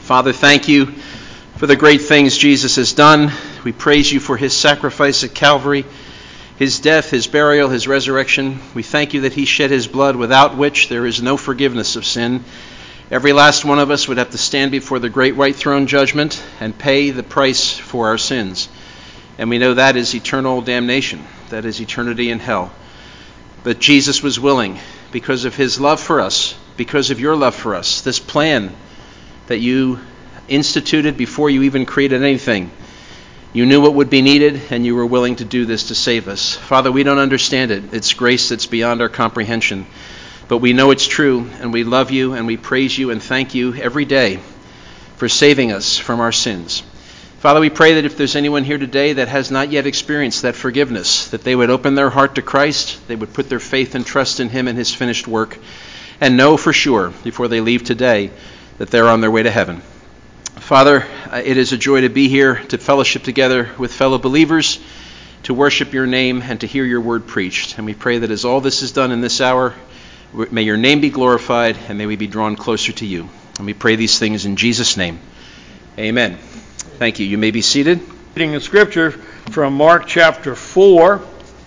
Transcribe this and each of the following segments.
Father, thank you for the great things Jesus has done. We praise you for his sacrifice at Calvary, his death, his burial, his resurrection. We thank you that he shed his blood, without which there is no forgiveness of sin. Every last one of us would have to stand before the great white throne judgment and pay the price for our sins. And we know that is eternal damnation. That is eternity in hell. But Jesus was willing, because of his love for us, because of your love for us, this plan that you instituted before you even created anything. You knew what would be needed, and you were willing to do this to save us. Father, we don't understand it. It's grace that's beyond our comprehension. But we know it's true, and we love you, and we praise you and thank you every day for saving us from our sins. Father, we pray that if there's anyone here today that has not yet experienced that forgiveness, that they would open their heart to Christ, they would put their faith and trust in him and his finished work, and know for sure before they leave today that they're on their way to heaven. Father, it is a joy to be here, to fellowship together with fellow believers, to worship your name, and to hear your word preached. And we pray that as all this is done in this hour, may your name be glorified, and may we be drawn closer to you. And we pray these things in Jesus' name. Amen. Thank you. You may be seated. Reading the scripture from Mark chapter 4.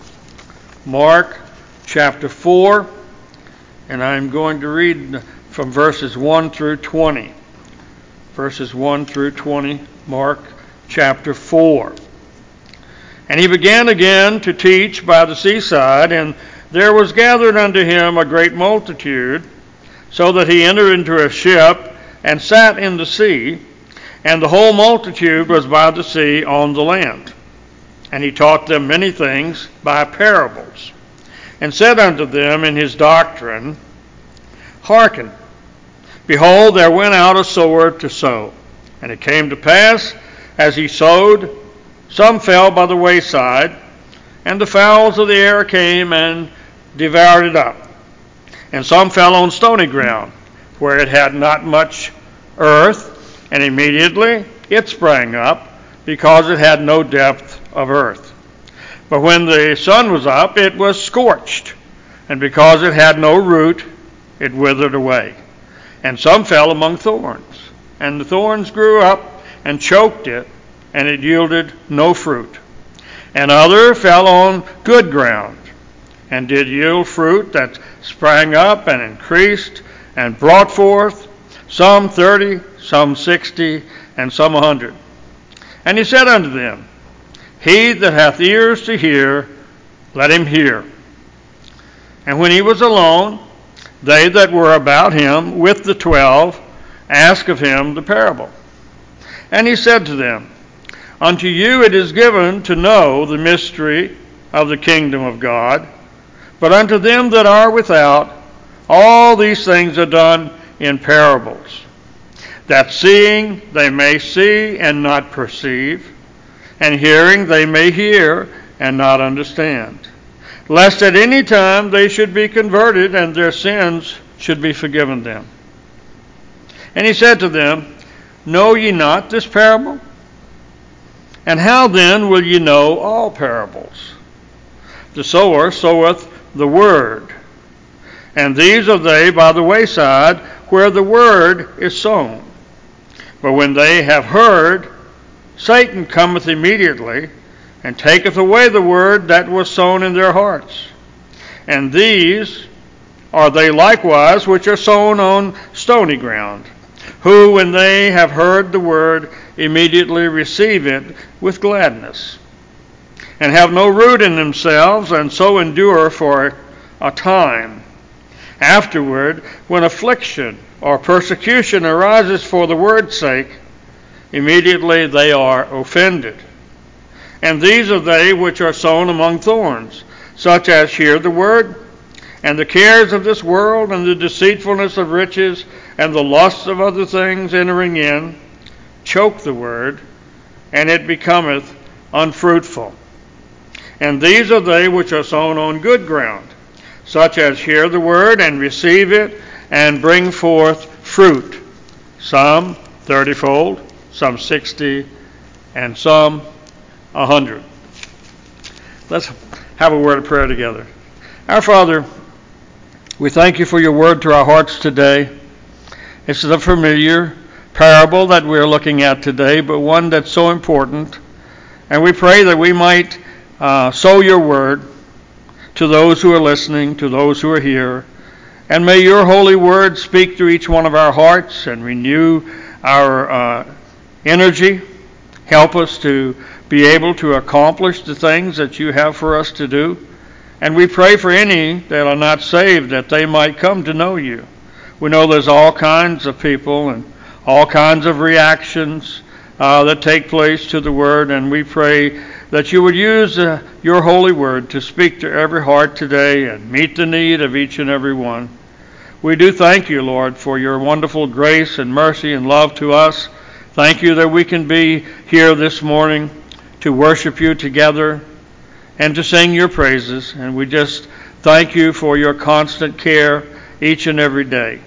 Mark chapter 4. And I'm going to read from verses 1 through 20. Verses 1 through 20, Mark chapter 4. And he began again to teach by the seaside, and there was gathered unto him a great multitude, so that he entered into a ship and sat in the sea, and the whole multitude was by the sea on the land. And he taught them many things by parables, and said unto them in his doctrine, Hearken, behold, there went out a sower to sow. And it came to pass, as he sowed, some fell by the wayside, and the fowls of the air came and devoured it up. And some fell on stony ground, where it had not much earth, and immediately it sprang up, because it had no depth of earth. But when the sun was up, it was scorched, and because it had no root, it withered away. And some fell among thorns, and the thorns grew up and choked it, and it yielded no fruit. And other fell on good ground, and did yield fruit that sprang up and increased, and brought forth some 30, some 60, and some 100. And he said unto them, He that hath ears to hear, let him hear. And when he was alone, they that were about him with the 12 asked of him the parable. And he said to them, Unto you it is given to know the mystery of the kingdom of God, but unto them that are without, all these things are done in parables, that seeing they may see and not perceive, and hearing they may hear and not understand, lest at any time they should be converted and their sins should be forgiven them. And he said to them, Know ye not this parable? And how then will ye know all parables? The sower soweth the word, and these are they by the wayside, where the word is sown. But when they have heard, Satan cometh immediately, and taketh away the word that was sown in their hearts. And these are they likewise which are sown on stony ground, who, when they have heard the word, immediately receive it with gladness, and have no root in themselves, and so endure for a time. Afterward, when affliction or persecution arises for the word's sake, immediately they are offended. And these are they which are sown among thorns, such as hear the word, and the cares of this world, and the deceitfulness of riches, and the lusts of other things entering in, choke the word, and it becometh unfruitful. And these are they which are sown on good ground, such as hear the word, and receive it, and bring forth fruit, some 30-fold, some 60, and some 100. Let's have a word of prayer together. Our Father, we thank you for your word to our hearts today. It's the familiar parable that we're looking at today, but one that's so important. And we pray that we might sow your word to those who are listening, to those who are here. And may your holy word speak to each one of our hearts and renew our energy. Help us to be able to accomplish the things that you have for us to do. And we pray for any that are not saved, that they might come to know you. We know there's all kinds of people and all kinds of reactions that take place to the word, and we pray that you would use your holy word to speak to every heart today and meet the need of each and every one. We do thank you, Lord, for your wonderful grace and mercy and love to us. Thank you that we can be here this morning to worship you together and to sing your praises. And we just thank you for your constant care each and every day.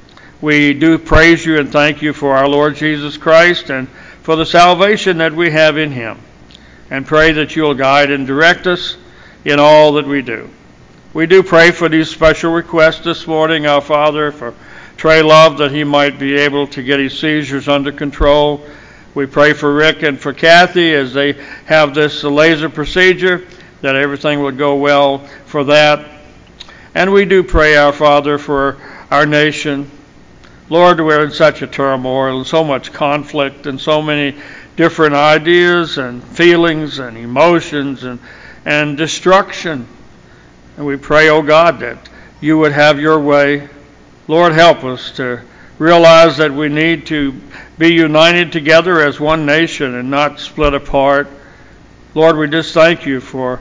We do praise you and thank you for our Lord Jesus Christ and for the salvation that we have in him. And pray that you'll guide and direct us in all that we do. We do pray for these special requests this morning, our Father, for Trey Love, that he might be able to get his seizures under control. We pray for Rick and for Kathy as they have this laser procedure, that everything would go well for that. And we do pray, our Father, for our nation. Lord, we're in such a turmoil and so much conflict and so many different ideas and feelings and emotions and destruction. And we pray, oh God, that you would have your way. Lord, help us to realize that we need to be united together as one nation and not split apart. Lord, we just thank you for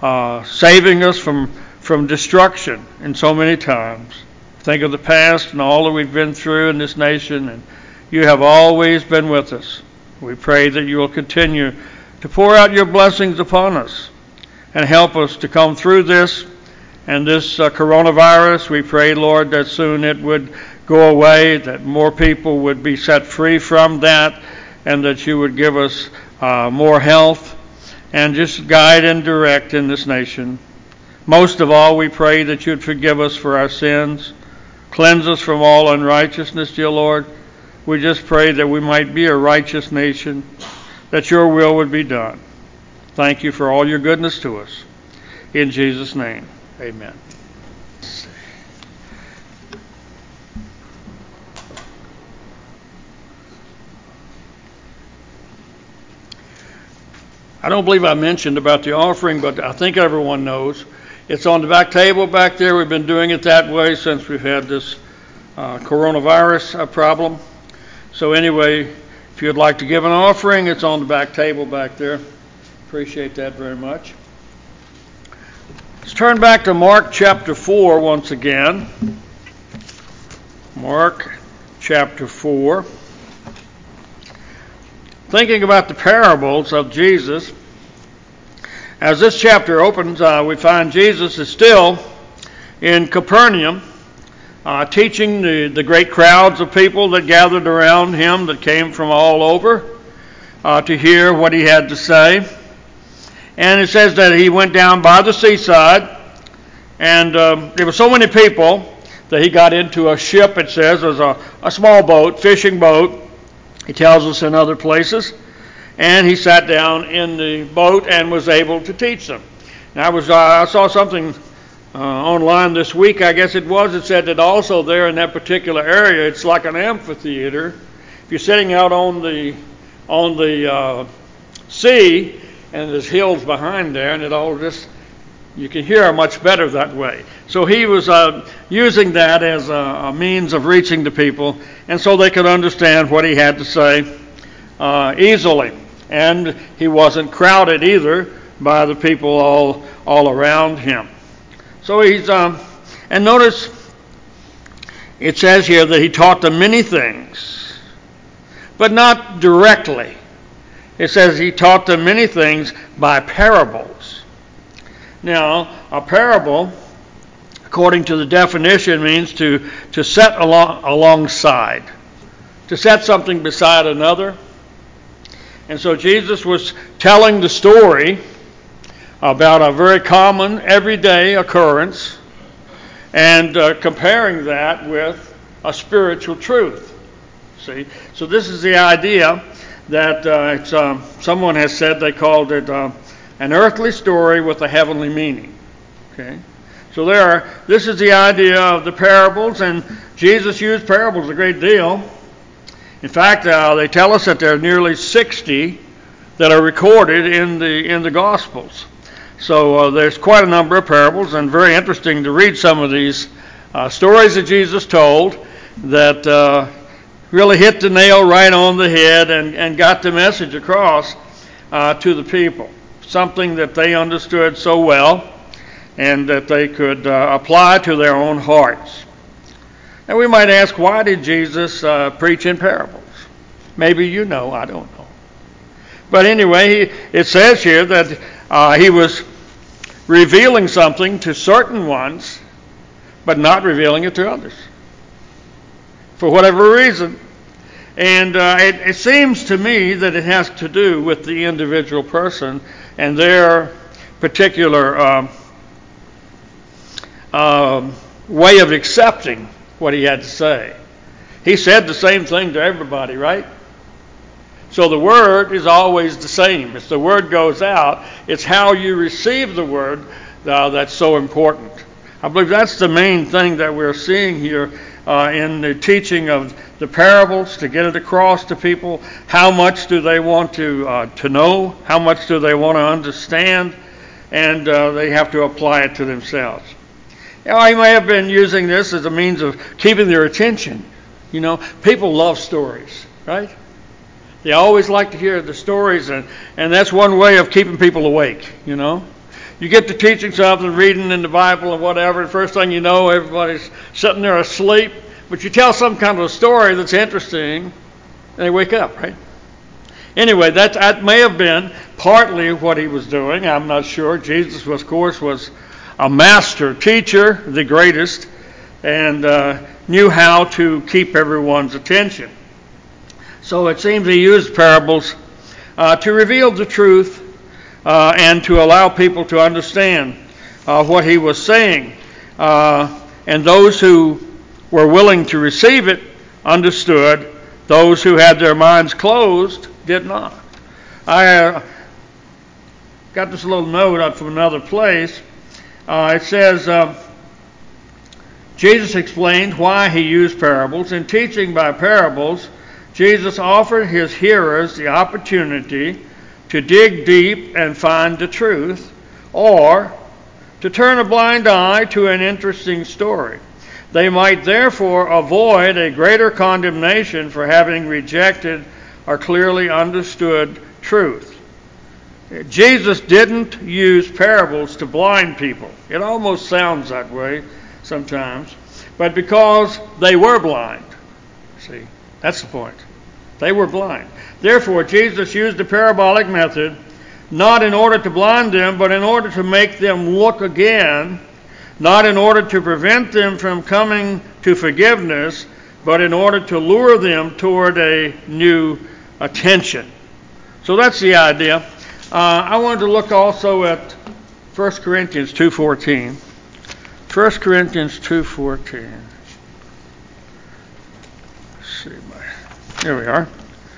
saving us from destruction in so many times. Think of the past and all that we've been through in this nation, and you have always been with us. We pray that you will continue to pour out your blessings upon us and help us to come through this and this coronavirus. We pray, Lord, that soon it would go away, that more people would be set free from that, and that you would give us more health and just guide and direct in this nation. Most of all, we pray that you'd forgive us for our sins, cleanse us from all unrighteousness, dear Lord. We just pray that we might be a righteous nation, that your will would be done. Thank you for all your goodness to us. In Jesus' name, amen. I don't believe I mentioned about the offering, but I think everyone knows. It's on the back table back there. We've been doing it that way since we've had this coronavirus problem. So anyway, if you'd like to give an offering, it's on the back table back there. Appreciate that very much. Let's turn back to Mark chapter 4 once again. Mark chapter 4. Thinking about the parables of Jesus. As this chapter opens, we find Jesus is still in Capernaum, teaching the great crowds of people that gathered around him that came from all over to hear what he had to say. And it says that he went down by the seaside, and there were so many people that he got into a ship, it says. It was a small boat, fishing boat, he tells us in other places. And he sat down in the boat and was able to teach them. Now I saw something online this week, I guess it was. It said that also there in that particular area, it's like an amphitheater. If you're sitting out on the sea, and there's hills behind there, and it all just, you can hear much better that way. So he was using that as a means of reaching the people, and so they could understand what he had to say easily. And he wasn't crowded either by the people all around him. So he's, and notice it says here that he taught them many things, but not directly. It says he taught them many things by parables. Now, a parable, according to the definition, means to set alongside, to set something beside another. And so Jesus was telling the story about a very common, everyday occurrence and comparing that with a spiritual truth. See? So this is the idea that someone has said they called it an earthly story with a heavenly meaning. Okay? So this is the idea of the parables, and Jesus used parables a great deal. In fact, they tell us that there are nearly 60 that are recorded in the Gospels. So there's quite a number of parables, and very interesting to read some of these stories that Jesus told that really hit the nail right on the head and got the message across to the people. Something that they understood so well and that they could apply to their own hearts. And we might ask, why did Jesus preach in parables? Maybe you know, I don't know. But anyway, it says here that he was revealing something to certain ones, but not revealing it to others, for whatever reason. And it seems to me that it has to do with the individual person and their particular way of accepting what he had to say. He said the same thing to everybody, right? So the word is always the same. As the word goes out, it's how you receive the word that's so important. I believe that's the main thing that we're seeing here in the teaching of the parables, to get it across to people. How much do they want to know? How much do they want to understand? And they have to apply it to themselves. Now, he may have been using this as a means of keeping their attention. You know, people love stories, right? They always like to hear the stories, and that's one way of keeping people awake, you know. You get to teaching something, reading in the Bible and whatever, the first thing you know, everybody's sitting there asleep. But you tell some kind of a story that's interesting, and they wake up, right? Anyway, that may have been partly what he was doing. I'm not sure. Jesus, of course, was a master teacher, the greatest, and knew how to keep everyone's attention. So it seems he used parables to reveal the truth and to allow people to understand what he was saying. And those who were willing to receive it understood. Those who had their minds closed did not. I got this little note up from another place. It says, Jesus explained why he used parables. In teaching by parables, Jesus offered his hearers the opportunity to dig deep and find the truth, or to turn a blind eye to an interesting story. They might therefore avoid a greater condemnation for having rejected or clearly understood truth. Jesus didn't use parables to blind people. It almost sounds that way sometimes, but because they were blind. See, that's the point. They were blind. Therefore, Jesus used the parabolic method not in order to blind them, but in order to make them look again, not in order to prevent them from coming to forgiveness, but in order to lure them toward a new attention. So that's the idea. I wanted to look also at 1 Corinthians 2:14. 1 Corinthians 2:14. Let's see. Here we are.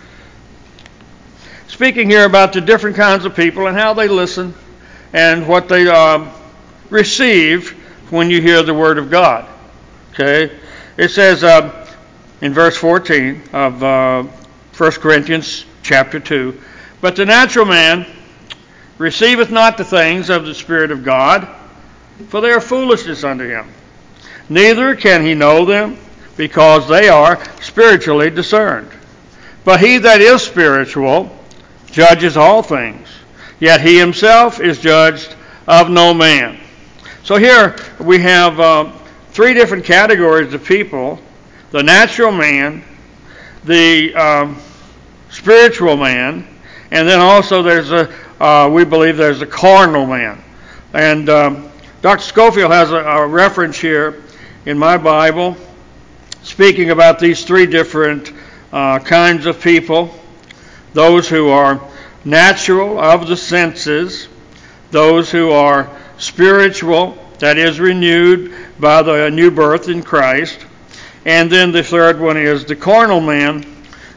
Speaking here about the different kinds of people and how they listen and what they receive when you hear the Word of God. Okay? It says in verse 14 of 1 Corinthians chapter 2, "But the natural man receiveth not the things of the Spirit of God, for they are foolishness unto him. Neither can he know them, because they are spiritually discerned. But he that is spiritual judges all things, yet he himself is judged of no man." So here we have three different categories of people: the natural man, the spiritual man, and then also we believe there's a carnal man. And Dr. Scofield has a reference here in my Bible speaking about these three different kinds of people: those who are natural, of the senses; those who are spiritual, that is, renewed by the new birth in Christ; and then the third one is the carnal man,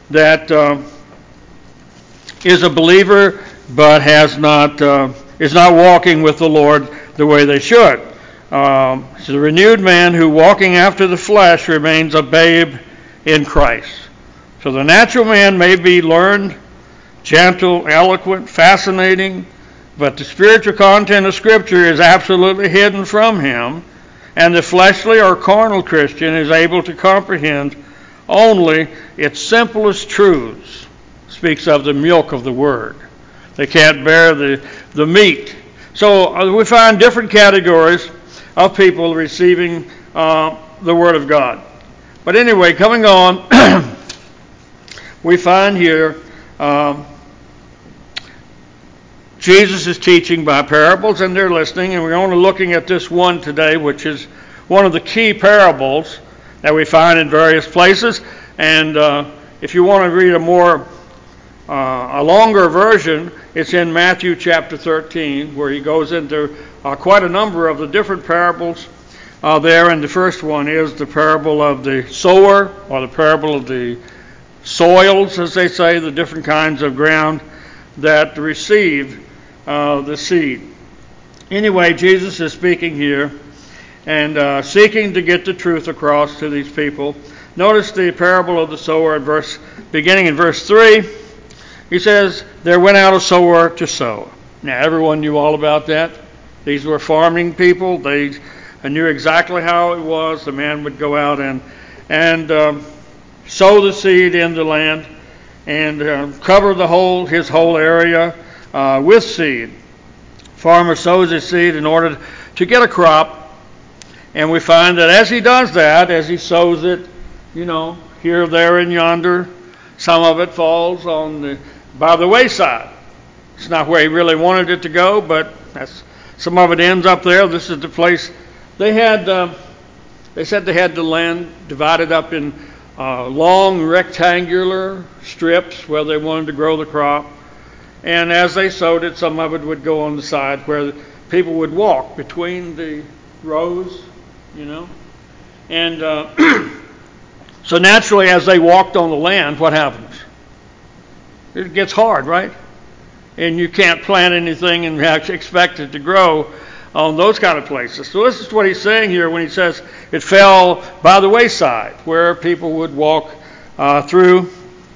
that is a believer but is not walking with the Lord the way they should. It's a renewed man who, walking after the flesh, remains a babe in Christ. So the natural man may be learned, gentle, eloquent, fascinating, but the spiritual content of Scripture is absolutely hidden from him, and the fleshly or carnal Christian is able to comprehend only its simplest truths. Speaks of the milk of the Word. They can't bear the meat. So we find different categories of people receiving the Word of God. But anyway, coming on, we find here Jesus is teaching by parables, and they're listening, and we're only looking at this one today, which is one of the key parables that we find in various places. And if you want to read a longer version, it's in Matthew chapter 13, where he goes into quite a number of the different parables there. And the first one is the parable of the sower, or the parable of the soils, as they say, the different kinds of ground that receive the seed. Anyway, Jesus is speaking here and seeking to get the truth across to these people. Notice the parable of the sower beginning in verse 3. He says, there went out a sower to sow. Now, everyone knew all about that. These were farming people. They knew exactly how it was. The man would go out and sow the seed in the land and cover his whole area with seed. Farmer sows his seed in order to get a crop. And we find that as he does that, as he sows it, here, there, and yonder, some of it falls by the wayside. It's not where he really wanted it to go, but some of it ends up there. This is the place they said they had the land divided up in long rectangular strips where they wanted to grow the crop. And as they sowed it, some of it would go on the side where people would walk between the rows, And so naturally, as they walked on the land, what happens? It gets hard, right? And you can't plant anything and expect it to grow on those kind of places. So this is what he's saying here when he says it fell by the wayside, where people would walk through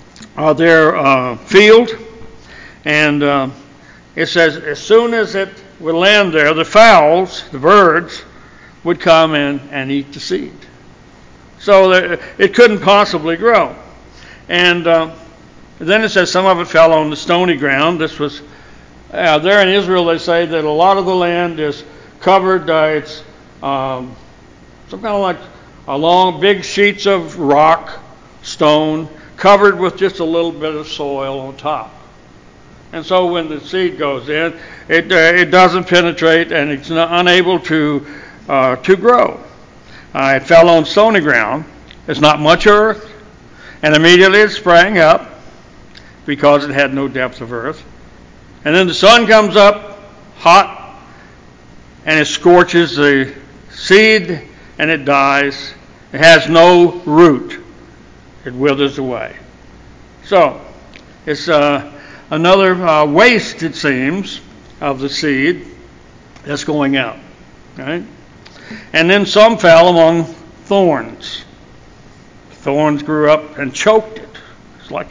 their field. And it says as soon as it would land there, the fowls, the birds, would come in and eat the seed. So it couldn't possibly grow. And then it says some of it fell on the stony ground. This was there in Israel. They say that a lot of the land is covered. It's some kind of like long, big sheets of rock, stone, covered with just a little bit of soil on top. And so when the seed goes in, it doesn't penetrate, and it's unable to grow. It fell on stony ground. There's not much earth, and immediately it sprang up because it had no depth of earth. And then the sun comes up hot, and it scorches the seed, and it dies. It has no root. It withers away. So it's another waste, it seems, of the seed that's going out. Right? And then some fell among thorns. Thorns grew up and choked it. It's like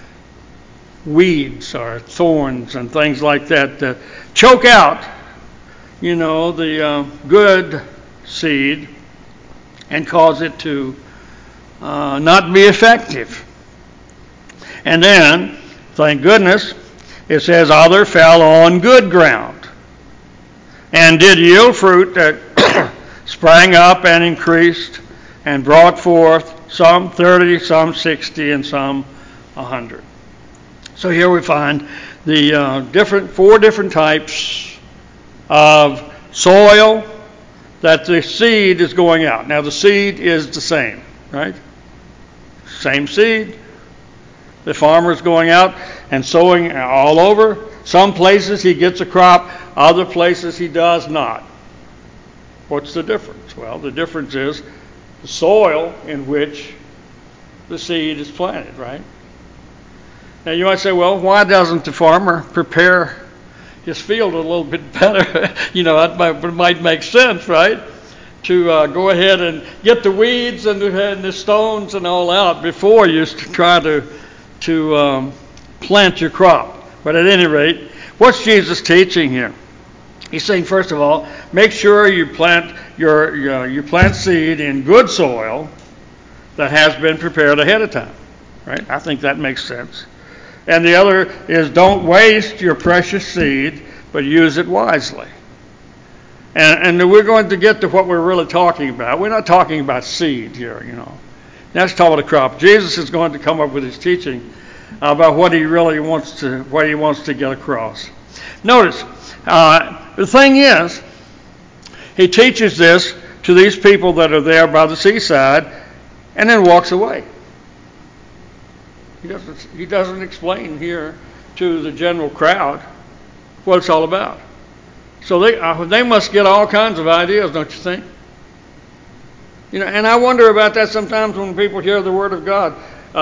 weeds or thorns and things like that choke out, the good seed and cause it to not be effective. And then, thank goodness, it says other fell on good ground and did yield fruit that sprang up and increased and brought forth some 30, some 60, and some 100. So here we find the four different types of soil that the seed is going out. Now the seed is the same, right? Same seed. The farmer is going out and sowing all over. Some places he gets a crop, other places he does not. What's the difference? Well, the difference is the soil in which the seed is planted, right? Now you might say, well, why doesn't the farmer prepare his field a little bit better? That might make sense, right? To go ahead and get the weeds and the stones and all out before you try to plant your crop. But at any rate, what's Jesus teaching here? He's saying, first of all, make sure you plant you plant seed in good soil that has been prepared ahead of time. Right? I think that makes sense. And the other is, don't waste your precious seed, but use it wisely. And we're going to get to what we're really talking about. We're not talking about seed here, That's talking about a crop. Jesus is going to come up with his teaching about what he really wants to get across. Notice, the thing is, he teaches this to these people that are there by the seaside, and then walks away. He doesn't explain here to the general crowd what it's all about. So they must get all kinds of ideas, don't you think? And I wonder about that sometimes when people hear the Word of God.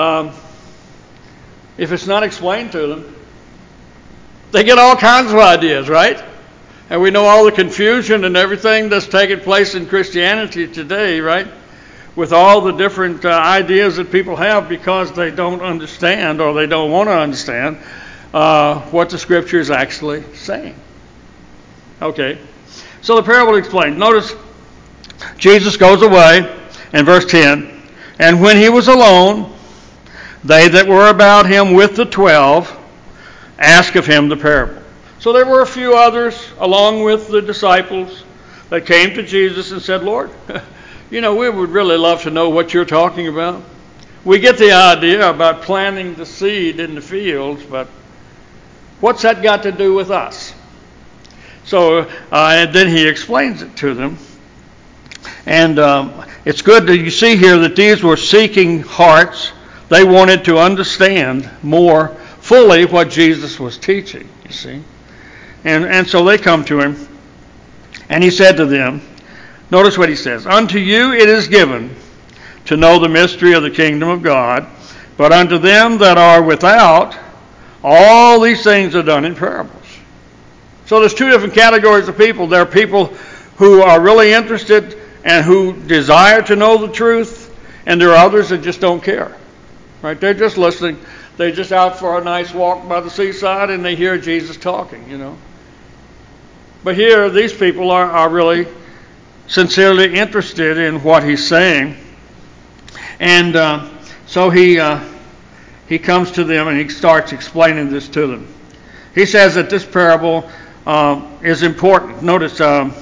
If it's not explained to them, they get all kinds of ideas, right? And we know all the confusion and everything that's taking place in Christianity today, right? With all the different ideas that people have because they don't understand or they don't want to understand what the Scripture is actually saying. Okay, so the parable explained. Notice Jesus goes away in verse 10. And when he was alone, they that were about him with the 12 asked of him the parable. So there were a few others along with the disciples that came to Jesus and said, Lord, we would really love to know what you're talking about. We get the idea about planting the seed in the fields, but what's that got to do with us? So and then he explains it to them. And it's good that you see here that these were seeking hearts. They wanted to understand more fully what Jesus was teaching, you see. And so they come to him. And he said to them, notice what he says, unto you it is given to know the mystery of the kingdom of God, but unto them that are without, all these things are done in parables. So there's two different categories of people. There are people who are really interested and who desire to know the truth, and there are others that just don't care. Right? They're just listening. They're just out for a nice walk by the seaside and they hear Jesus talking, But here, these people are really sincerely interested in what he's saying. And so he comes to them and he starts explaining this to them. He says that this parable is important. Notice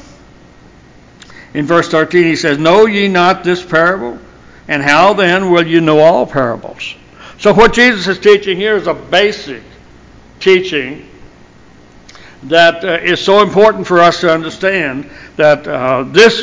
in verse 13 he says, know ye not this parable? And how then will you know all parables? So what Jesus is teaching here is a basic teaching that is so important for us to understand that this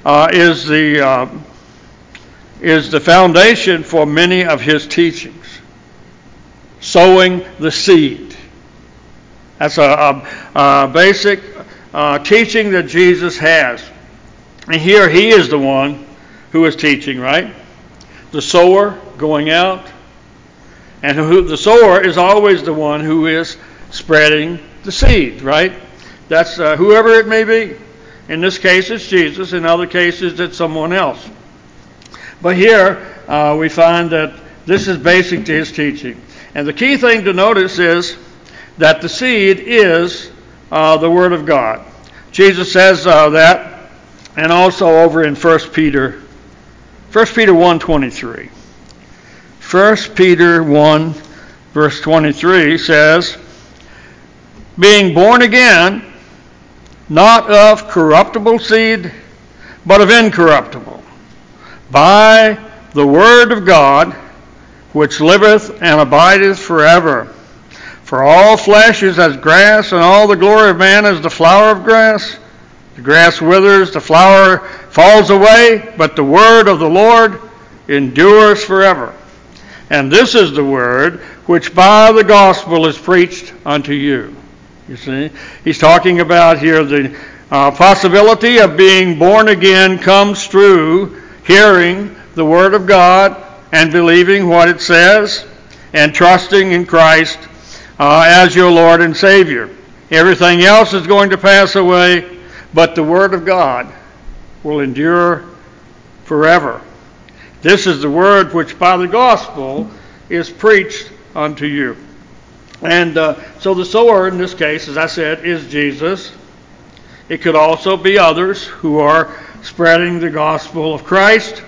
is the foundation for many of his teachings. Sowing the seed. That's a basic teaching that Jesus has. And here he is the one who is teaching, right? The sower going out. And the sower is always the one who is spreading the seed, right? That's whoever it may be. In this case, it's Jesus. In other cases, it's someone else. But here, we find that this is basic to his teaching. And the key thing to notice is that the seed is the Word of God. Jesus says that, and also over in 1 Peter 1:23. 1 Peter 1, verse 23 says, being born again, not of corruptible seed, but of incorruptible, by the word of God, which liveth and abideth forever. For all flesh is as grass, and all the glory of man as the flower of grass. The grass withers, the flower falls away, but the word of the Lord endures forever. And this is the word which by the gospel is preached unto you. You see, he's talking about here the possibility of being born again comes through hearing the word of God and believing what it says. and trusting in Christ as your Lord and Savior. Everything else is going to pass away, but the Word of God will endure forever. This is the Word which by the gospel is preached unto you. And so the sower in this case, as I said, is Jesus. It could also be others who are spreading the gospel of Christ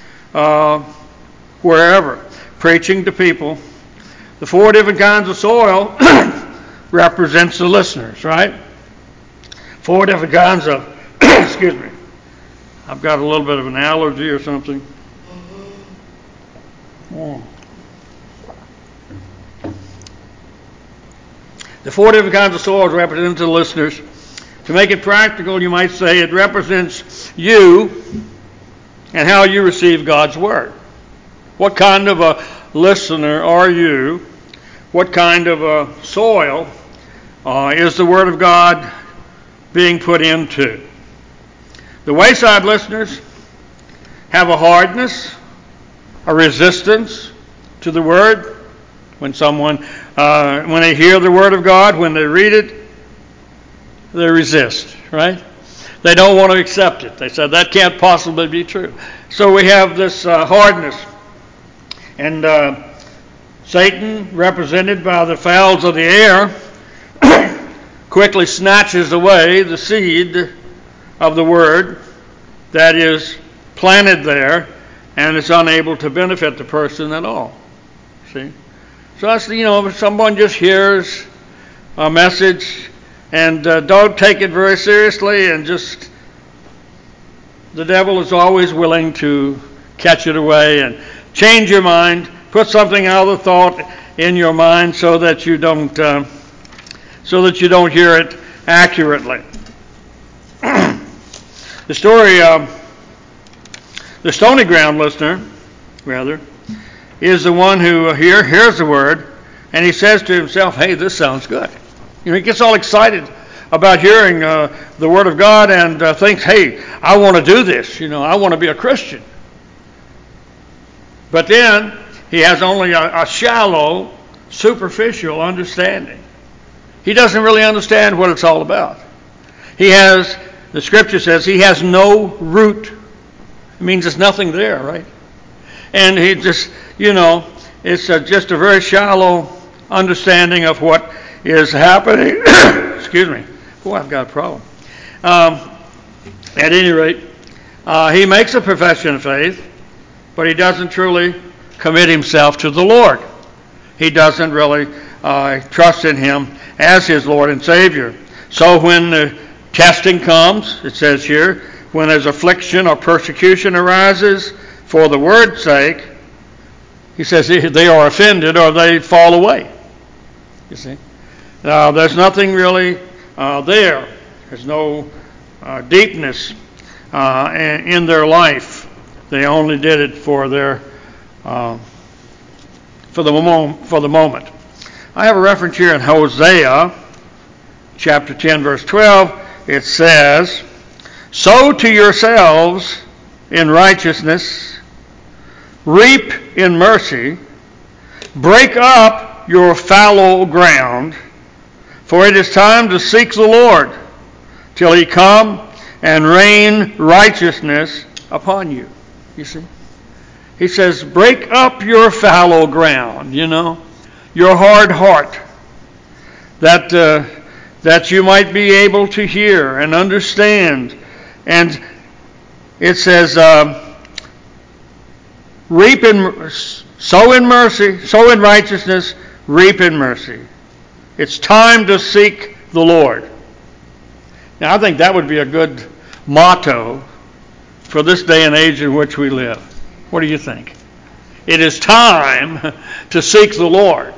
wherever, preaching to people. The four different kinds of soil represents the listeners, right? Four different kinds of, excuse me, I've got a little bit of an allergy or something. The four different kinds of soils represent the listeners. To make it practical, you might say it represents you and how you receive God's Word. What kind of a listener are you? What kind of a soil is the Word of God being put into? The wayside listeners have a hardness, a resistance to the Word. When when they hear the Word of God, when they read it, they resist, right? They don't want to accept it. They said, that can't possibly be true. So we have this hardness. And Satan, represented by the fowls of the air, quickly snatches away the seed of the Word that is planted there, and it's unable to benefit the person at all. See? So that's, if someone just hears a message and don't take it very seriously, and just, the devil is always willing to catch it away and change your mind, put something out of thought in your mind so that you don't hear it accurately. The story of the stony ground listener, rather, is the one who hears the Word, and he says to himself, hey, this sounds good. He gets all excited about hearing the Word of God and thinks, hey, I want to do this. I want to be a Christian. But then he has only a shallow, superficial understanding. He doesn't really understand what it's all about. The Scripture says, he has no root. It means there's nothing there, right? And he just, it's just a very shallow understanding of what is happening. Excuse me. Boy, I've got a problem. At any rate, he makes a profession of faith, but he doesn't truly commit himself to the Lord. He doesn't really trust in Him as his Lord and Savior. So when the testing comes, it says here, when there's affliction or persecution arises for the word's sake, he says they are offended or they fall away. You see? Now, there's nothing really there. There's no deepness in their life. They only did it for the moment. I have a reference here in Hosea, chapter 10, verse 12. It says, sow to yourselves in righteousness, reap in mercy, break up your fallow ground, for it is time to seek the Lord till He come and rain righteousness upon you. You see? He says, break up your fallow ground, your hard heart, that you might be able to hear and understand. And it says, sow in mercy, sow in righteousness, reap in mercy. It's time to seek the Lord. Now, I think that would be a good motto for this day and age in which we live. What do you think? It is time to seek the Lord.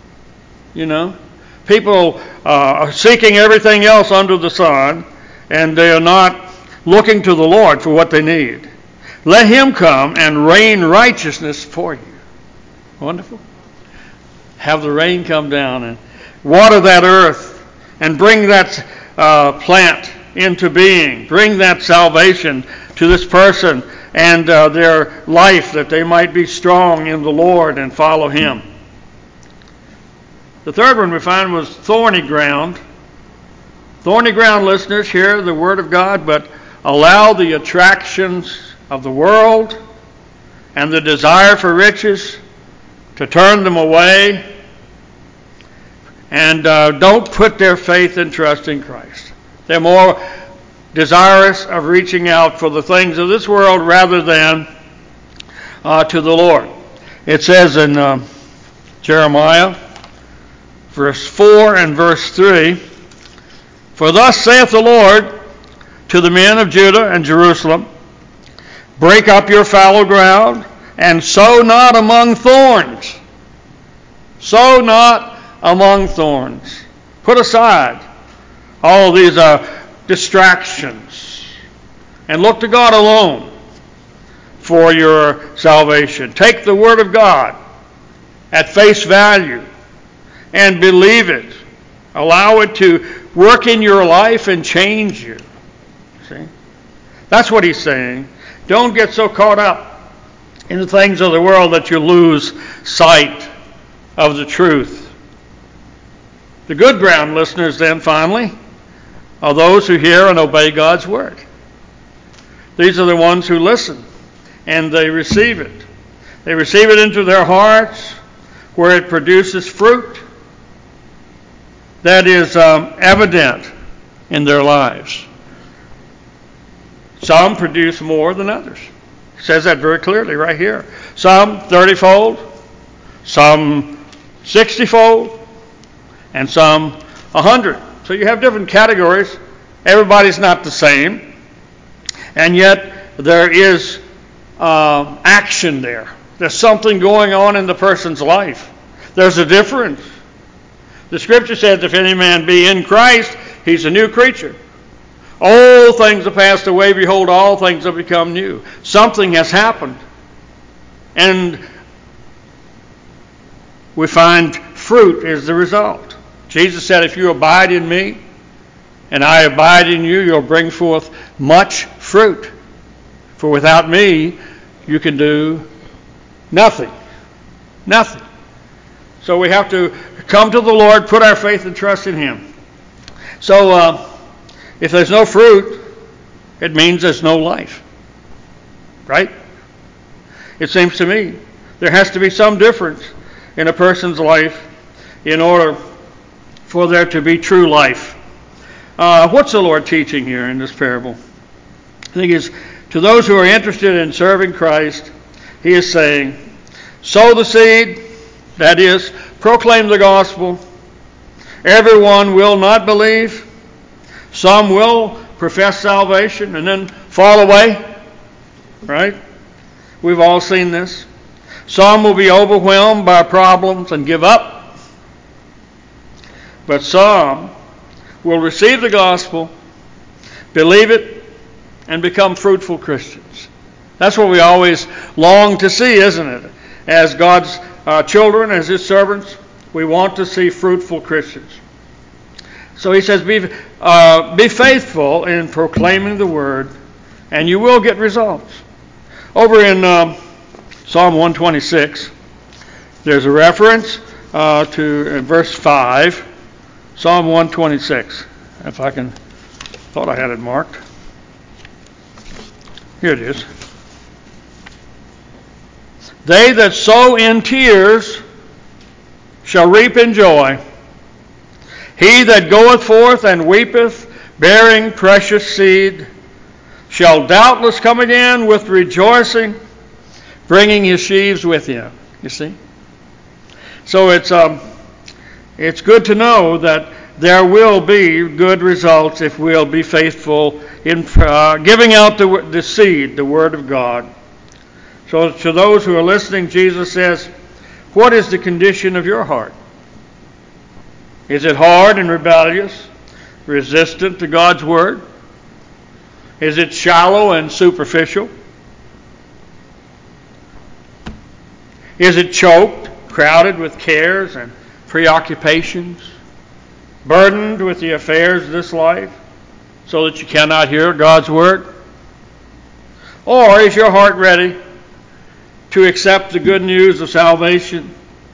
People are seeking everything else under the sun, and they are not looking to the Lord for what they need. Let Him come and rain righteousness for you. Wonderful. Have the rain come down and water that earth and bring that plant into being. Bring that salvation to this person and their life, that they might be strong in the Lord and follow Him. The third one we find was thorny ground. Thorny ground, listeners, hear the Word of God, but allow the attractions of the world and the desire for riches to turn them away, and don't put their faith and trust in Christ. They're more desirous of reaching out for the things of this world rather than to the Lord. It says in Jeremiah, verse 4 and verse 3, "For thus saith the Lord to the men of Judah and Jerusalem, break up your fallow ground, and sow not among thorns." Sow not among thorns. Put aside all of these distractions and look to God alone for your salvation. Take the Word of God at face value and believe it. Allow it to work in your life and change you. See? That's what he's saying. Don't get so caught up in the things of the world that you lose sight of the truth. The good ground, listeners, then finally, are those who hear and obey God's Word. These are the ones who listen and they receive it. They receive it into their hearts where it produces fruit that is evident in their lives. Some produce more than others. It says that very clearly right here. Some 30-fold, some 60-fold, and some 100. So you have different categories. Everybody's not the same. And yet there is action there. There's something going on in the person's life. There's a difference. The Scripture says, if any man be in Christ, he's a new creature. Old things have passed away. Behold, all things have become new. Something has happened. And we find fruit is the result. Jesus said, if you abide in me and I abide in you, you'll bring forth much fruit. For without me, you can do nothing. Nothing. So we have to come to the Lord, put our faith and trust in Him. So if there's no fruit, it means there's no life. Right? It seems to me there has to be some difference in a person's life in order for there to be true life. What's the Lord teaching here in this parable? I think it's to those who are interested in serving Christ, He is saying, sow the seed, that is, proclaim the gospel. Everyone will not believe. Some will profess salvation and then fall away. Right? We've all seen this. Some will be overwhelmed by problems and give up. But some will receive the gospel, believe it, and become fruitful Christians. That's what we always long to see, isn't it? As God's children, as His servants, we want to see fruitful Christians. So He says, be faithful in proclaiming the word, and you will get results. Over in Psalm 126, there's a reference to verse 5, Psalm 126. If I can, thought I had it marked. Here it is. They that sow in tears shall reap in joy. He that goeth forth and weepeth, bearing precious seed, shall doubtless come again with rejoicing, bringing his sheaves with him. You see? So it's good to know that there will be good results if we'll be faithful in giving out the seed, the Word of God. So to those who are listening, Jesus says, what is the condition of your heart? Is it hard and rebellious, resistant to God's Word? Is it shallow and superficial? Is it choked, crowded with cares and preoccupations, burdened with the affairs of this life, so that you cannot hear God's Word? Or is your heart ready to accept the good news of salvation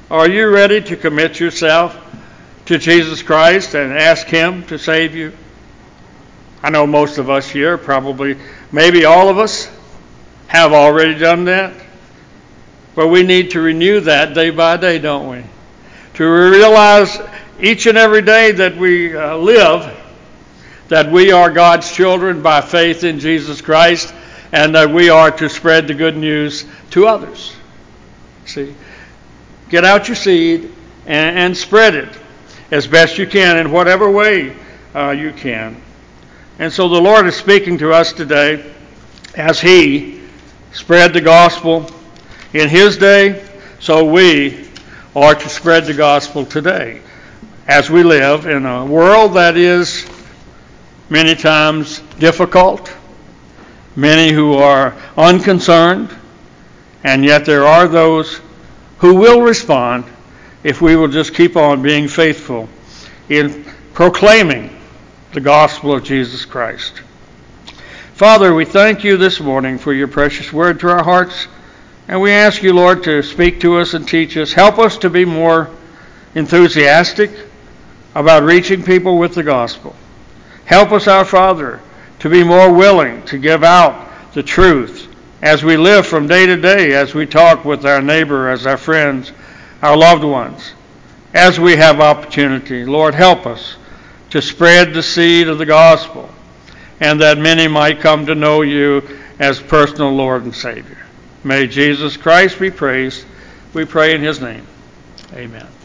Are you ready to commit yourself to Jesus Christ and ask Him to save you? I know most of us here, probably, maybe all of us, have already done that. But we need to renew that day by day, don't we? To realize each and every day that we live, that we are God's children by faith in Jesus Christ, and that we are to spread the good news to others. See? Get out your seed and spread it as best you can in whatever way you can. And so the Lord is speaking to us today as He spread the gospel in His day, so we are to spread the gospel today as we live in a world that is many times difficult, many who are unconcerned, and yet there are those who will respond if we will just keep on being faithful in proclaiming the gospel of Jesus Christ. Father, we thank you this morning for your precious word to our hearts, and we ask you, Lord, to speak to us and teach us. Help us to be more enthusiastic about reaching people with the gospel. Help us, our Father, to be more willing to give out the truth as we live from day to day, as we talk with our neighbor, as our friends, our loved ones, as we have opportunity. Lord, help us to spread the seed of the gospel, and that many might come to know you as personal Lord and Savior. May Jesus Christ be praised. We pray in His name. Amen.